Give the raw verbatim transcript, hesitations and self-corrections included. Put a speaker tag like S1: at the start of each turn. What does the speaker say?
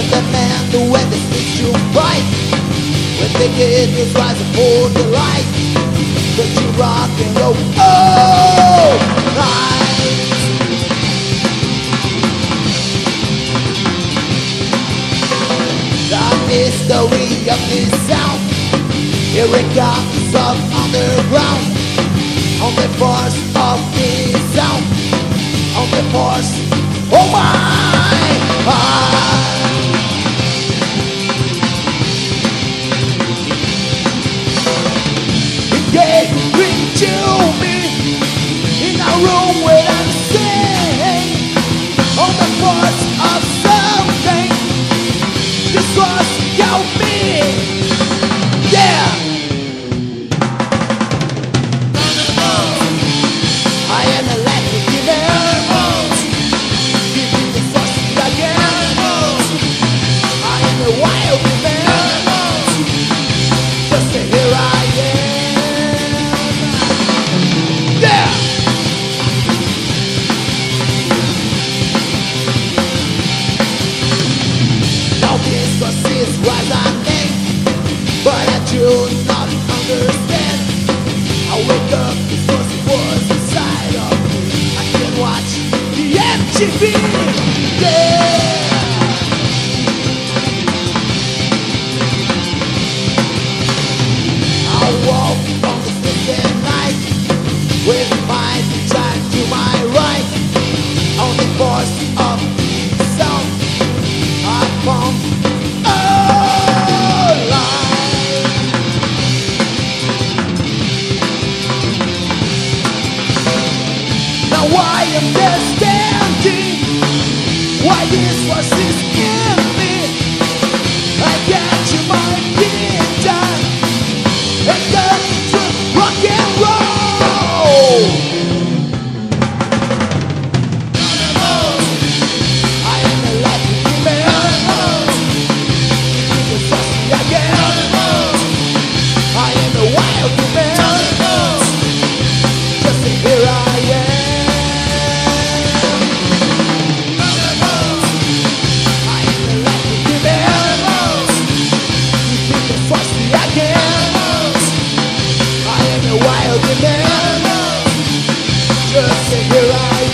S1: the man when they speak you right, when they get this rise for the light, but you rock and roll all night. The mystery of this sound, here it comes up underground, on the force of this sound, on the force, oh my, ah. It gave green to me, in a room where I'm staying, on the force of something, this was help me, yeah. I am a electric animals, give me the force again. I am a wild animals, just a here I am, yeah. Now this was this was I think, but I do not understand. I wake up, this was was inside of me. I can watch the M T V, yeah. I walk on the street at night, with my time to my right, on the force of the sound. I pump alive. Now why am I standing? Why this was this in me? I got you my guitar and got to rock and roll. I am a electric animal, you can trust me again. I am a wild animal, just a here I am. I am a electric animal, you can trust me again. I am a wild animal, just a here I am.